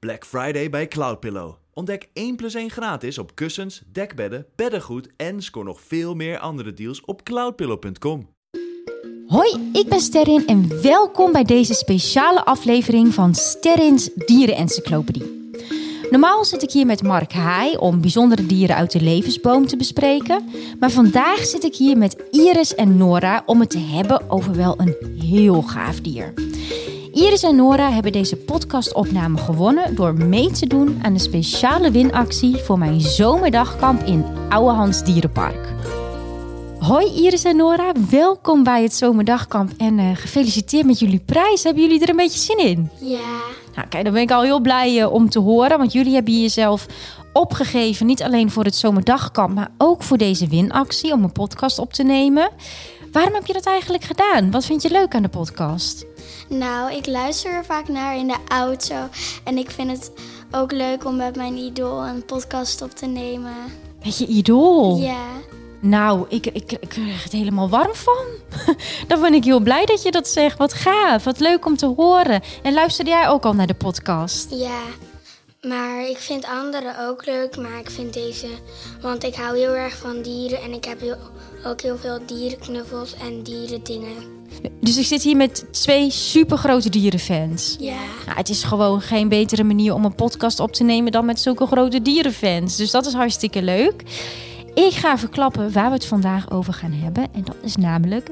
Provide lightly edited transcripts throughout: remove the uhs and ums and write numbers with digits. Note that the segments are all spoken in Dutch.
Black Friday bij Cloudpillow. Ontdek 1+1 gratis op kussens, dekbedden, beddengoed en scoor nog veel meer andere deals op cloudpillow.com. Hoi, ik ben Sterrin en welkom bij deze speciale aflevering van Sterrins Dierenencyclopedie. Normaal zit ik hier met Mark Haai om bijzondere dieren uit de levensboom te bespreken. Maar vandaag zit ik hier met Iris en Nora om het te hebben over wel een heel gaaf dier. Iris en Nora hebben deze podcastopname gewonnen door mee te doen aan de speciale winactie voor mijn zomerdagkamp in Ouwehands Dierenpark. Hoi Iris en Nora, welkom bij het zomerdagkamp en gefeliciteerd met jullie prijs. Hebben jullie er een beetje zin in? Ja. Nou kijk, dan ben ik al heel blij om te horen, want jullie hebben jezelf opgegeven, niet alleen voor het zomerdagkamp, maar ook voor deze winactie om een podcast op te nemen. Waarom heb je dat eigenlijk gedaan? Wat vind je leuk aan de podcast? Nou, ik luister er vaak naar in de auto. En ik vind het ook leuk om met mijn idool een podcast op te nemen. Met je idool? Ja. Nou, ik krijg het helemaal warm van. Dan ben ik heel blij dat je dat zegt. Wat gaaf, wat leuk om te horen. En luisterde jij ook al naar de podcast? Ja, maar ik vind anderen ook leuk. Maar ik vind deze, want ik hou heel erg van dieren. En ik heb ook heel veel dierenknuffels en dierendingen. Dus ik zit hier met 2 supergrote dierenfans. Ja. Nou, het is gewoon geen betere manier om een podcast op te nemen dan met zulke grote dierenfans. Dus dat is hartstikke leuk. Ik ga verklappen waar we het vandaag over gaan hebben. En dat is namelijk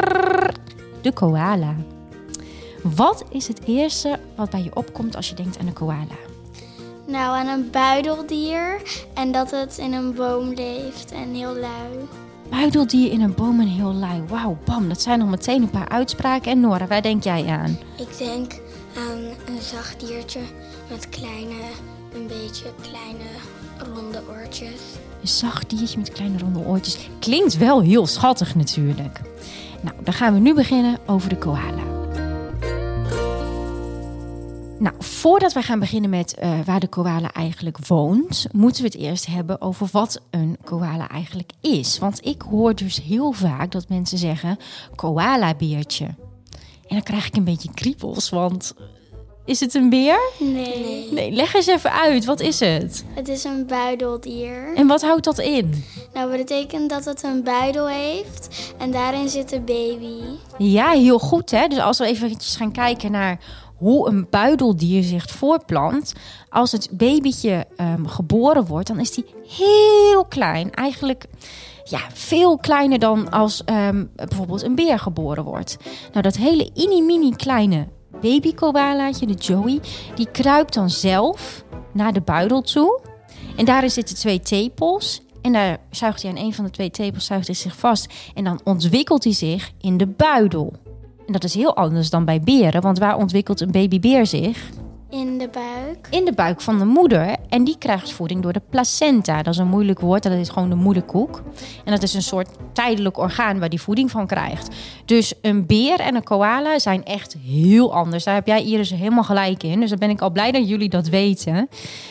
de koala. Wat is het eerste wat bij je opkomt als je denkt aan een koala? Nou, aan een buideldier. En dat het in een boom leeft en heel lui. Buideldier in een boom en heel lui. Wauw, bam, dat zijn nog meteen een paar uitspraken. En Nora, waar denk jij aan? Ik denk aan een zacht diertje met een beetje kleine ronde oortjes. Een zacht diertje met kleine ronde oortjes. Klinkt wel heel schattig natuurlijk. Nou, dan gaan we nu beginnen over de koala. Nou, voordat wij gaan beginnen met waar de koala eigenlijk woont, moeten we het eerst hebben over wat een koala eigenlijk is. Want ik hoor dus heel vaak dat mensen zeggen koalabeertje. En dan krijg ik een beetje kriebels, want is het een beer? Nee. Nee, leg eens even uit. Wat is het? Het is een buideldier. En wat houdt dat in? Nou, dat betekent dat het een buidel heeft en daarin zit een baby. Ja, heel goed hè. Dus als we eventjes gaan kijken naar hoe een buideldier zich voortplant. Als het babytje geboren wordt, dan is die heel klein. Eigenlijk veel kleiner dan als bijvoorbeeld een beer geboren wordt. Nou, dat hele mini kleine baby-koalaatje, de Joey, die kruipt dan zelf naar de buidel toe. En daarin zitten 2 tepels. En daar zuigt hij aan een van de 2 tepels zich vast. En dan ontwikkelt hij zich in de buidel. En dat is heel anders dan bij beren. Want waar ontwikkelt een babybeer zich? In de buik. In de buik van de moeder. En die krijgt voeding door de placenta. Dat is een moeilijk woord. Dat is gewoon de moederkoek. En dat is een soort tijdelijk orgaan waar die voeding van krijgt. Dus een beer en een koala zijn echt heel anders. Daar heb jij Iris helemaal gelijk in. Dus dan ben ik al blij dat jullie dat weten.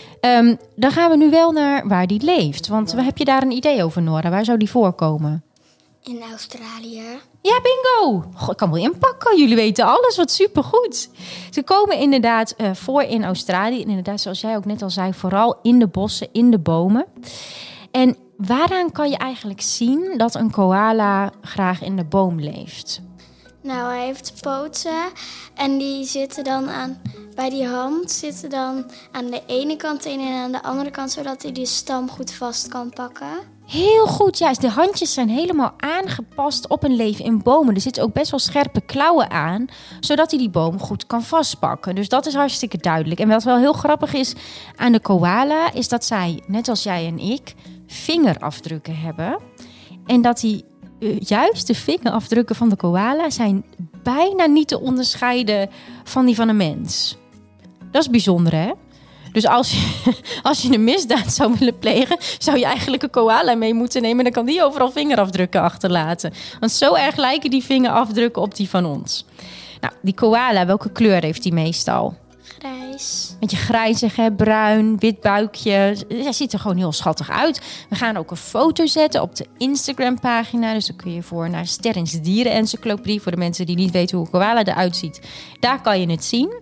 Dan gaan we nu wel naar waar die leeft. Want heb je daar een idee over, Nora? Waar zou die voorkomen? In Australië. Ja, bingo! Goh, ik kan wel inpakken. Jullie weten alles, wat supergoed. Ze komen inderdaad voor in Australië. En inderdaad, zoals jij ook net al zei, vooral in de bossen, in de bomen. En waaraan kan je eigenlijk zien dat een koala graag in de boom leeft? Nou, hij heeft poten en die zitten dan bij die hand zitten dan aan de ene kant in en aan de andere kant, zodat hij die stam goed vast kan pakken. Heel goed, juist. De handjes zijn helemaal aangepast op een leven in bomen. Er zitten ook best wel scherpe klauwen aan, zodat hij die boom goed kan vastpakken. Dus dat is hartstikke duidelijk. En wat wel heel grappig is aan de koala, is dat zij, net als jij en ik, vingerafdrukken hebben. En dat die juist de vingerafdrukken van de koala zijn bijna niet te onderscheiden van die van een mens. Dat is bijzonder, hè? Dus als je een misdaad zou willen plegen, zou je eigenlijk een koala mee moeten nemen. Dan kan die overal vingerafdrukken achterlaten. Want zo erg lijken die vingerafdrukken op die van ons. Nou, die koala, welke kleur heeft die meestal? Grijs. Beetje grijzig, hè? Bruin, wit buikje. Hij ziet er gewoon heel schattig uit. We gaan ook een foto zetten op de Instagram-pagina. Dus dan kun je voor naar Sterrins Dierenencyclopedie. Voor de mensen die niet weten hoe een koala eruit ziet. Daar kan je het zien.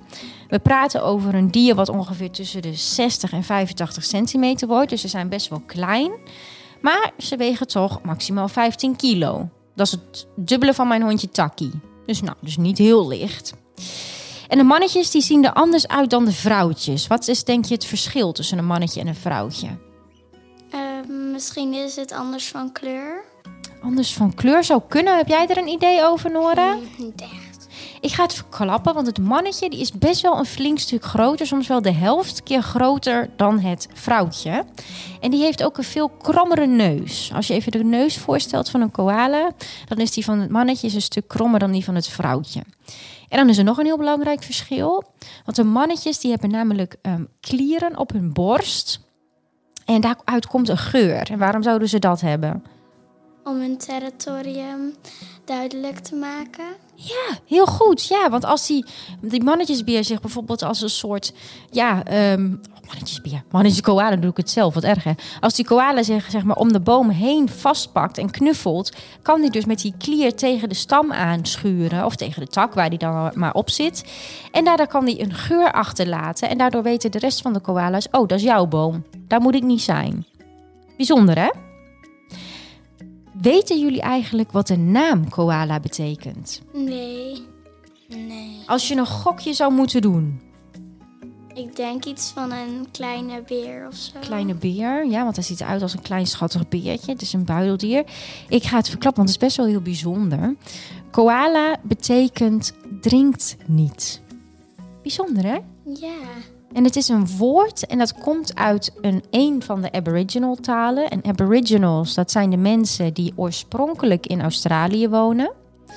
We praten over een dier wat ongeveer tussen de 60 en 85 centimeter wordt. Dus ze zijn best wel klein. Maar ze wegen toch maximaal 15 kilo. Dat is het dubbele van mijn hondje Taki. Dus niet heel licht. En de mannetjes die zien er anders uit dan de vrouwtjes. Wat is denk je het verschil tussen een mannetje en een vrouwtje? Misschien is het anders van kleur. Anders van kleur zou kunnen. Heb jij er een idee over, Nora? Niet echt. Ik ga het verklappen, want het mannetje die is best wel een flink stuk groter. Soms wel de helft keer groter dan het vrouwtje. En die heeft ook een veel krommere neus. Als je even de neus voorstelt van een koala, dan is die van het mannetje een stuk krommer dan die van het vrouwtje. En dan is er nog een heel belangrijk verschil. Want de mannetjes die hebben namelijk klieren op hun borst. En daaruit komt een geur. En waarom zouden ze dat hebben? Om hun territorium duidelijk te maken. Ja, heel goed. Ja, want als die mannetjesbeer zich bijvoorbeeld als een soort... mannetjesbeer. Koala doe ik het zelf, wat erg hè. Als die koala zich zeg maar om de boom heen vastpakt en knuffelt, kan die dus met die klier tegen de stam aanschuren. Of tegen de tak waar die dan maar op zit. En daardoor kan die een geur achterlaten. En daardoor weten de rest van de koala's, oh, dat is jouw boom. Daar moet ik niet zijn. Bijzonder hè? Weten jullie eigenlijk wat de naam koala betekent? Nee. Als je een gokje zou moeten doen. Ik denk iets van een kleine beer of zo. Kleine beer, ja, want hij ziet eruit als een klein schattig beertje. Het is een buideldier. Ik ga het verklappen, want het is best wel heel bijzonder. Koala betekent drinkt niet. Bijzonder, hè? Ja. En het is een woord en dat komt uit een van de Aboriginal talen. En Aboriginals, dat zijn de mensen die oorspronkelijk in Australië wonen.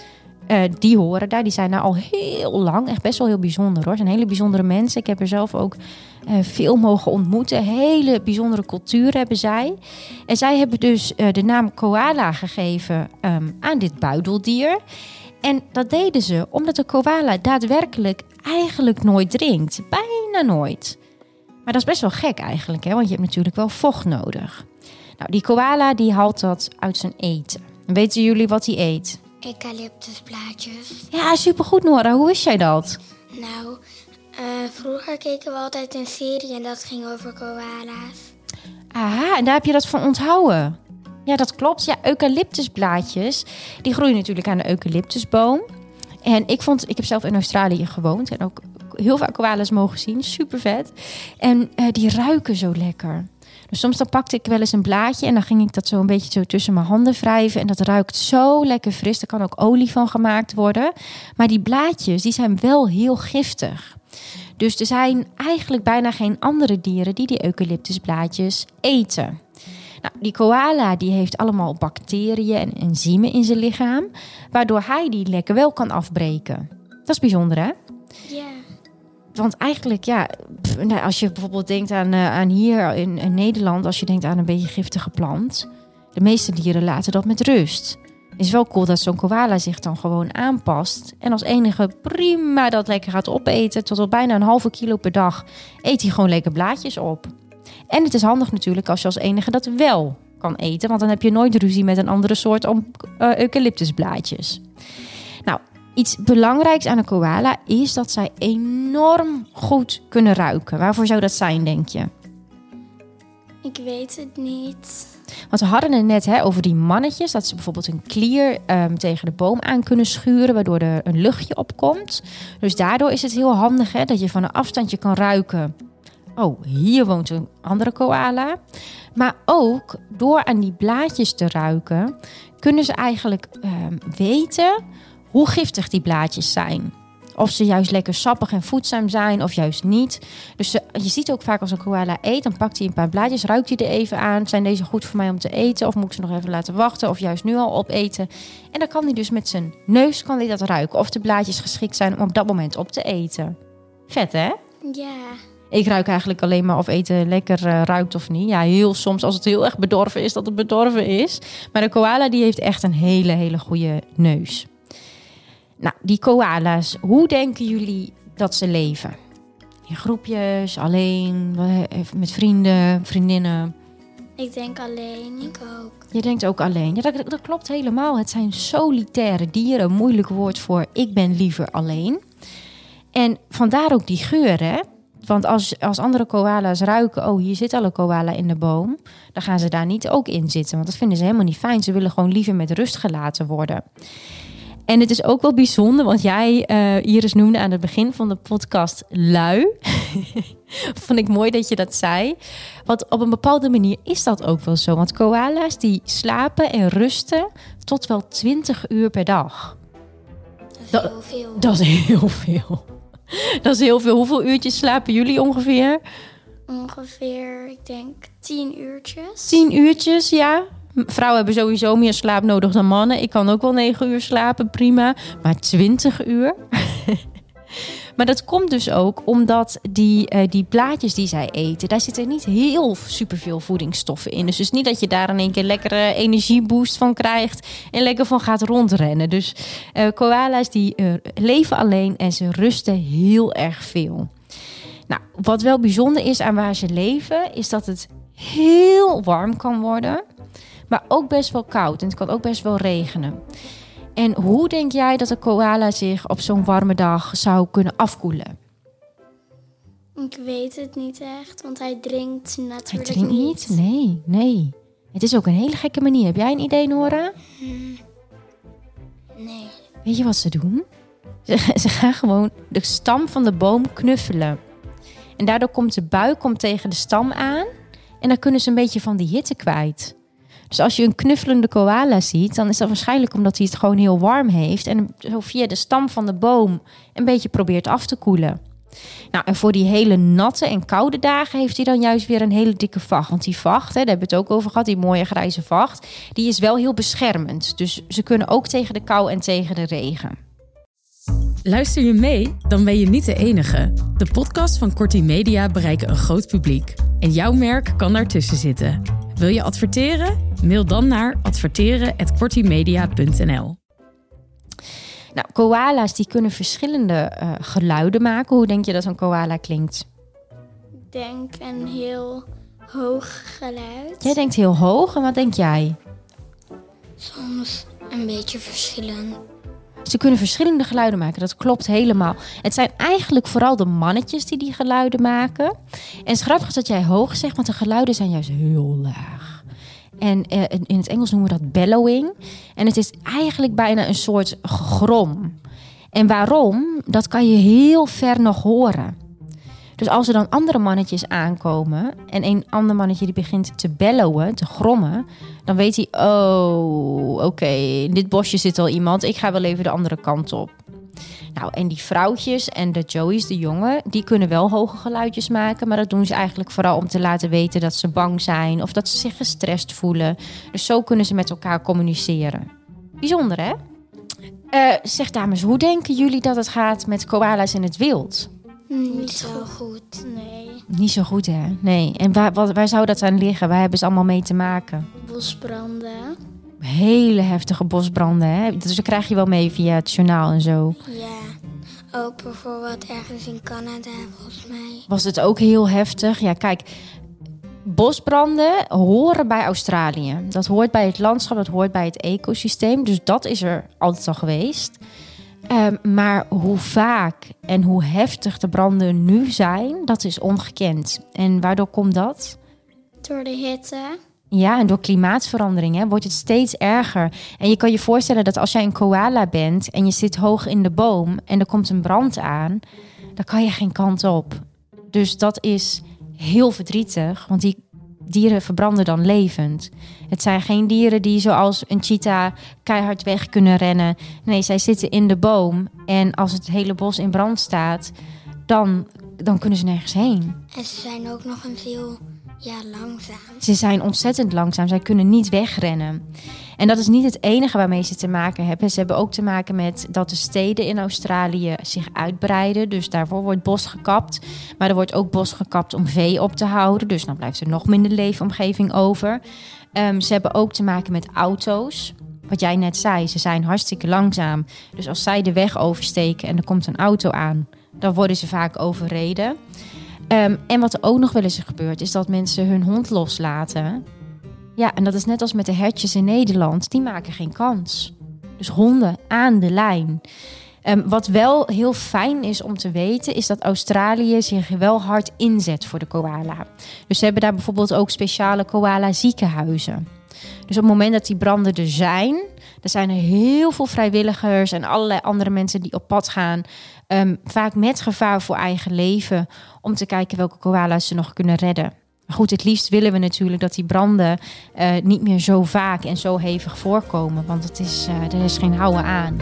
Die horen daar, die zijn daar al heel lang. Echt best wel heel bijzonder hoor. Het zijn hele bijzondere mensen. Ik heb er zelf ook veel mogen ontmoeten. Hele bijzondere cultuur hebben zij. En zij hebben dus de naam koala gegeven aan dit buideldier. En dat deden ze omdat de koala daadwerkelijk eigenlijk nooit drinkt. Bijna nooit. Maar dat is best wel gek eigenlijk, hè? Want je hebt natuurlijk wel vocht nodig. Nou, die koala die haalt dat uit zijn eten. En weten jullie wat hij eet? Eucalyptusblaadjes. Ja, supergoed Nora. Hoe wist jij dat? Nou, vroeger keken we altijd een serie en dat ging over koala's. Aha, en daar heb je dat van onthouden. Ja, dat klopt. Ja, eucalyptusblaadjes, die groeien natuurlijk aan de eucalyptusboom. En ik heb zelf in Australië gewoond en ook heel vaak koala's mogen zien. Super vet. En die ruiken zo lekker. Dus soms dan pakte ik wel eens een blaadje en dan ging ik dat zo een beetje zo tussen mijn handen wrijven. En dat ruikt zo lekker fris. Er kan ook olie van gemaakt worden. Maar die blaadjes, die zijn wel heel giftig. Dus er zijn eigenlijk bijna geen andere dieren die eucalyptusblaadjes eten. Nou, die koala die heeft allemaal bacteriën en enzymen in zijn lichaam, waardoor hij die lekker wel kan afbreken. Dat is bijzonder, hè? Ja. Want eigenlijk, ja, als je bijvoorbeeld denkt aan hier in Nederland, als je denkt aan een beetje giftige plant, de meeste dieren laten dat met rust. Het is wel cool dat zo'n koala zich dan gewoon aanpast en als enige prima dat lekker gaat opeten, tot bijna een halve kilo per dag eet hij gewoon lekker blaadjes op. En het is handig natuurlijk als je als enige dat wel kan eten, want dan heb je nooit ruzie met een andere soort eucalyptusblaadjes. Nou, iets belangrijks aan een koala is dat zij enorm goed kunnen ruiken. Waarvoor zou dat zijn, denk je? Ik weet het niet. Want we hadden het net over die mannetjes, dat ze bijvoorbeeld een klier tegen de boom aan kunnen schuren, waardoor er een luchtje opkomt. Dus daardoor is het heel handig dat je van een afstandje kan ruiken. Oh, hier woont een andere koala. Maar ook door aan die blaadjes te ruiken, kunnen ze eigenlijk weten hoe giftig die blaadjes zijn. Of ze juist lekker sappig en voedzaam zijn of juist niet. Dus je ziet ook vaak als een koala eet, dan pakt hij een paar blaadjes, ruikt hij er even aan. Zijn deze goed voor mij om te eten of moet ik ze nog even laten wachten of juist nu al opeten? En dan kan hij dus met zijn neus dat ruiken of de blaadjes geschikt zijn om op dat moment op te eten. Vet, hè? Ja. Ik ruik eigenlijk alleen maar of eten lekker ruikt of niet. Ja, heel soms als het heel erg bedorven is, dat het bedorven is. Maar de koala die heeft echt een hele, hele goede neus. Nou, die koala's, hoe denken jullie dat ze leven? In groepjes, alleen, met vrienden, vriendinnen? Ik denk alleen. Ik ook. Je denkt ook alleen. Ja, dat klopt helemaal. Het zijn solitaire dieren. Een moeilijk woord voor ik ben liever alleen. En vandaar ook die geur, hè? Want als andere koala's ruiken, oh, hier zit al een koala in de boom, dan gaan ze daar niet ook in zitten. Want dat vinden ze helemaal niet fijn. Ze willen gewoon liever met rust gelaten worden. En het is ook wel bijzonder, want jij, Iris, noemde aan het begin van de podcast lui. Vond ik mooi dat je dat zei. Want op een bepaalde manier is dat ook wel zo. Want koala's die slapen en rusten tot wel 20 uur per dag. Dat is heel veel. Dat is heel veel. Dat is heel veel. Hoeveel uurtjes slapen jullie ongeveer? Ongeveer, ik denk 10 uurtjes. 10 uurtjes, ja. Vrouwen hebben sowieso meer slaap nodig dan mannen. Ik kan ook wel 9 uur slapen, prima. Maar 20 uur? Maar dat komt dus ook omdat die blaadjes die zij eten, daar zitten niet heel superveel voedingsstoffen in. Dus het is niet dat je daar in één keer lekkere energieboost van krijgt en lekker van gaat rondrennen. Dus koala's die leven alleen en ze rusten heel erg veel. Nou, wat wel bijzonder is aan waar ze leven, is dat het heel warm kan worden, maar ook best wel koud. En het kan ook best wel regenen. En hoe denk jij dat een koala zich op zo'n warme dag zou kunnen afkoelen? Ik weet het niet echt, want hij drinkt natuurlijk Hij drinkt niet? Nee. Het is ook een hele gekke manier. Heb jij een idee, Nora? Nee. Weet je wat ze doen? Ze gaan gewoon de stam van de boom knuffelen. En daardoor komt de buik tegen de stam aan. En dan kunnen ze een beetje van die hitte kwijt. Dus als je een knuffelende koala ziet, dan is dat waarschijnlijk omdat hij het gewoon heel warm heeft. En zo via de stam van de boom een beetje probeert af te koelen. Nou, en voor die hele natte en koude dagen heeft hij dan juist weer een hele dikke vacht. Want die vacht, daar hebben we het ook over gehad, die mooie grijze vacht, die is wel heel beschermend. Dus ze kunnen ook tegen de kou en tegen de regen. Luister je mee? Dan ben je niet de enige. De podcasts van Korti Media bereiken een groot publiek. En jouw merk kan daartussen zitten. Wil je adverteren? Mail dan naar adverteren@kortimedia.nl. Nou, koala's die kunnen verschillende geluiden maken. Hoe denk je dat een koala klinkt? Ik denk een heel hoog geluid. Jij denkt heel hoog. En wat denk jij? Soms een beetje verschillend. Ze kunnen verschillende geluiden maken, dat klopt helemaal. Het zijn eigenlijk vooral de mannetjes die geluiden maken. En het is grappig dat jij hoog zegt, want de geluiden zijn juist heel laag. En in het Engels noemen we dat bellowing. En het is eigenlijk bijna een soort gegrom. En waarom? Dat kan je heel ver nog horen. Dus als er dan andere mannetjes aankomen en een ander mannetje die begint te bellowen, te grommen, dan weet hij, oké, in dit bosje zit al iemand, ik ga wel even de andere kant op. Nou, en die vrouwtjes en de joeys, de jongen, die kunnen wel hoge geluidjes maken, maar dat doen ze eigenlijk vooral om te laten weten dat ze bang zijn of dat ze zich gestrest voelen. Dus zo kunnen ze met elkaar communiceren. Bijzonder, hè? Zeg dames, hoe denken jullie dat het gaat met koala's in het wild? Niet zo goed. Nee. Niet zo goed, hè? Nee. En waar zou dat aan liggen? Waar hebben ze allemaal mee te maken? Bosbranden. Hele heftige bosbranden, hè? Dus dat krijg je wel mee via het journaal en zo. Ja, ook bijvoorbeeld ergens in Canada, volgens mij. Was het ook heel heftig? Ja, kijk, bosbranden horen bij Australië. Dat hoort bij het landschap, dat hoort bij het ecosysteem. Dus dat is er altijd al geweest. Maar hoe vaak en hoe heftig de branden nu zijn, dat is ongekend. En waardoor komt dat? Door de hitte. Ja, en door klimaatverandering wordt het steeds erger. En je kan je voorstellen dat als jij een koala bent en je zit hoog in de boom en er komt een brand aan, dan kan je geen kant op. Dus dat is heel verdrietig, want die dieren verbranden dan levend. Het zijn geen dieren die zoals een cheetah keihard weg kunnen rennen. Nee, zij zitten in de boom en als het hele bos in brand staat, dan kunnen ze nergens heen. En ze zijn ook nog een veel langzaam. Ze zijn ontzettend langzaam. Zij kunnen niet wegrennen. En dat is niet het enige waarmee ze te maken hebben. Ze hebben ook te maken met dat de steden in Australië zich uitbreiden. Dus daarvoor wordt bos gekapt. Maar er wordt ook bos gekapt om vee op te houden. Dus dan blijft er nog minder leefomgeving over. Ze hebben ook te maken met auto's. Wat jij net zei, ze zijn hartstikke langzaam. Dus als zij de weg oversteken en er komt een auto aan, dan worden ze vaak overreden. En wat er ook nog wel eens gebeurt, is dat mensen hun hond loslaten. Ja, en dat is net als met de hertjes in Nederland. Die maken geen kans. Dus honden aan de lijn. Wat wel heel fijn is om te weten, is dat Australië zich wel hard inzet voor de koala. Dus ze hebben daar bijvoorbeeld ook speciale koala ziekenhuizen. Dus op het moment dat die branden er zijn er heel veel vrijwilligers en allerlei andere mensen die op pad gaan. Vaak met gevaar voor eigen leven, om te kijken welke koala's ze nog kunnen redden. Maar goed, het liefst willen we natuurlijk dat die branden niet meer zo vaak en zo hevig voorkomen. Want er is geen houden aan.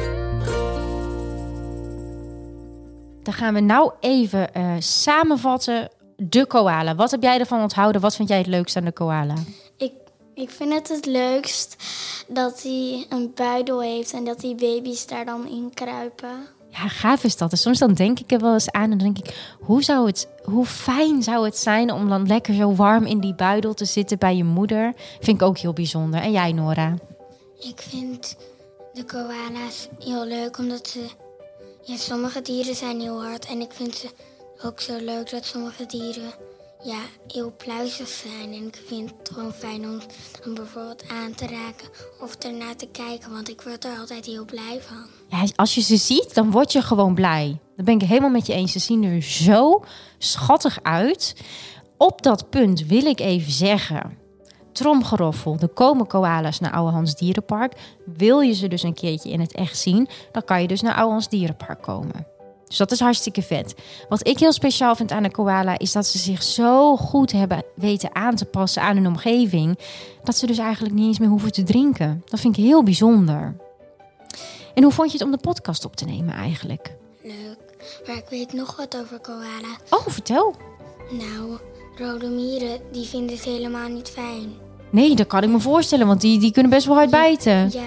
Dan gaan we nou even samenvatten. De koala. Wat heb jij ervan onthouden? Wat vind jij het leukst aan de koala? Ik vind het leukst dat hij een buidel heeft en dat die baby's daar dan in kruipen. Ja, gaaf is dat. En soms dan denk ik er wel eens aan en dan denk ik, hoe fijn zou het zijn om dan lekker zo warm in die buidel te zitten bij je moeder. Vind ik ook heel bijzonder. En jij, Nora? Ik vind de koala's heel leuk omdat ze... Ja, sommige dieren zijn heel hard en ik vind ze ook zo leuk dat sommige dieren heel pluizig zijn. En ik vind het gewoon fijn om bijvoorbeeld aan te raken of ernaar te kijken, want ik word er altijd heel blij van. Ja, als je ze ziet, dan word je gewoon blij. Dat ben ik helemaal met je eens. Ze zien er zo schattig uit. Op dat punt wil ik even zeggen, tromgeroffel, er komen koala's naar Ouwehands Dierenpark. Wil je ze dus een keertje in het echt zien, dan kan je dus naar Ouwehands Dierenpark komen. Dus dat is hartstikke vet. Wat ik heel speciaal vind aan de koala is dat ze zich zo goed hebben weten aan te passen aan hun omgeving, dat ze dus eigenlijk niet eens meer hoeven te drinken. Dat vind ik heel bijzonder. En hoe vond je het om de podcast op te nemen eigenlijk? Leuk, maar ik weet nog wat over koala. Oh, vertel. Nou, rode mieren, die vinden het helemaal niet fijn. Nee, dat kan ik me voorstellen, want die kunnen best wel hard bijten. Ja,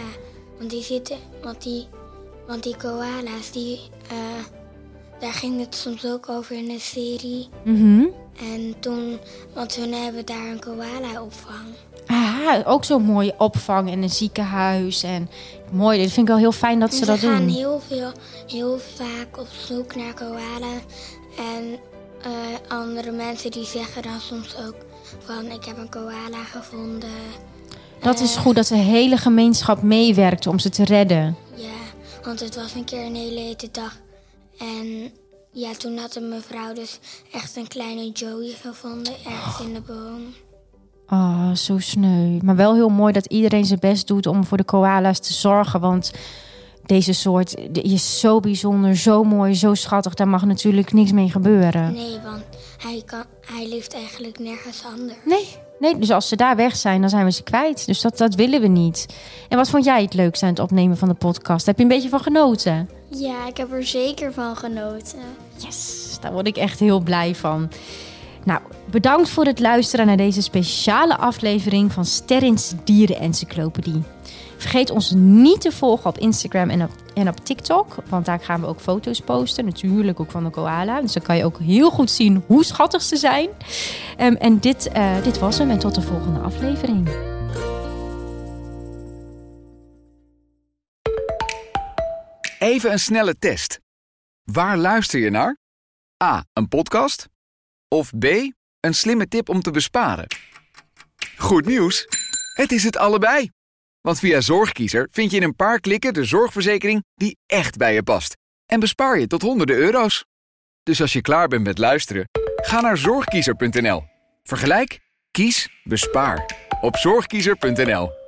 want die koala's, daar ging het soms ook over in een serie. Mhm. En want hun hebben daar een koala-opvang. Ah, ook zo'n mooie opvang en een ziekenhuis. En mooi, dat vind ik wel heel fijn dat ze dat doen. Ze gaan heel vaak op zoek naar koala. En andere mensen die zeggen dan soms ook van, ik heb een koala gevonden. Dat is goed, dat de hele gemeenschap meewerkt om ze te redden. Ja, want het was een keer een hele hete dag. En ja, toen had een mevrouw dus echt een kleine Joey gevonden, ergens in de boom. Oh, zo sneu. Maar wel heel mooi dat iedereen zijn best doet om voor de koala's te zorgen. Want deze soort is zo bijzonder, zo mooi, zo schattig. Daar mag natuurlijk niks mee gebeuren. Nee, want hij leeft eigenlijk nergens anders. Nee, dus als ze daar weg zijn, dan zijn we ze kwijt. Dus dat willen we niet. En wat vond jij het leukste aan het opnemen van de podcast? Heb je een beetje van genoten? Ja, ik heb er zeker van genoten. Yes, daar word ik echt heel blij van. Nou, bedankt voor het luisteren naar deze speciale aflevering van Sterrins Dierenencyclopedie. Vergeet ons niet te volgen op Instagram en op TikTok, want daar gaan we ook foto's posten. Natuurlijk ook van de koala, dus dan kan je ook heel goed zien hoe schattig ze zijn. En dit was hem en tot de volgende aflevering. Even een snelle test. Waar luister je naar? A, een podcast? Of B, een slimme tip om te besparen? Goed nieuws! Het is het allebei. Want via Zorgkiezer vind je in een paar klikken de zorgverzekering die echt bij je past. En bespaar je tot honderden euro's. Dus als je klaar bent met luisteren, ga naar zorgkiezer.nl. Vergelijk, kies, bespaar. Op zorgkiezer.nl.